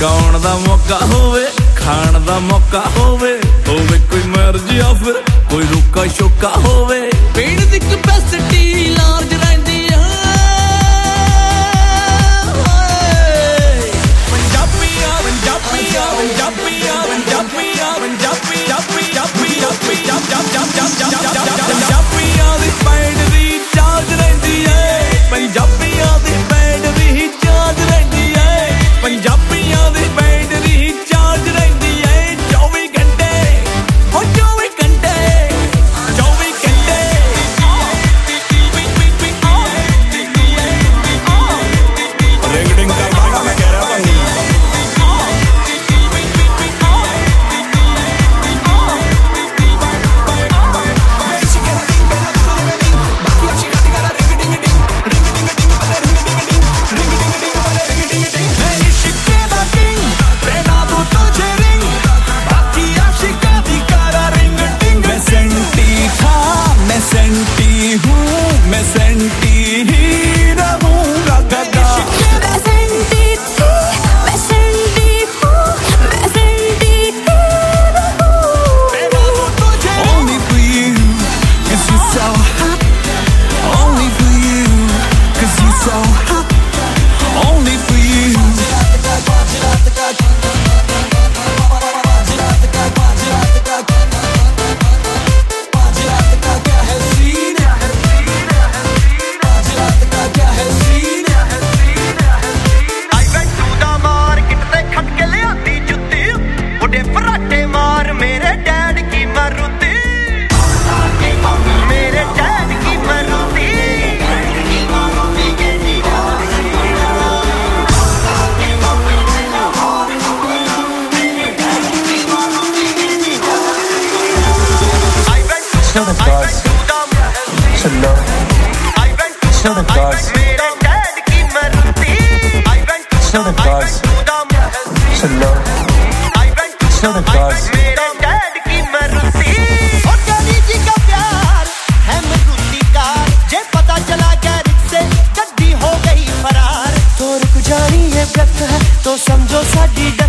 गाउण दा मौका होवे खाण दा मौका होवे कोई मर्जी आ फिर कोई रुका शोका होवे पेड़ दी कैपेसिटी लार्ज रहंदी है पंजाबिया पंजाबिया पंजाबिया पंजाबिया पंजाबिया पंजाबिया दी बैटरी चार्ज रहंदी है पंजाबिया दी बैटरी चार्ज रहंदी है पंजाबिया दी बैटरी चार्ज रहंदी है 24 घंटे ओ 24 घंटे 24 घंटे रेगडिंग का गाना मैं कह रहा हूं मैं सेंटी ही रहूंगा गदा मैं सेंटी हूँ मैं सेंटी हूँ मैं सेंटी ही रहूंगा Only for you cause you're so hot Only for you cause you're so hot Only for you तो समझो साडी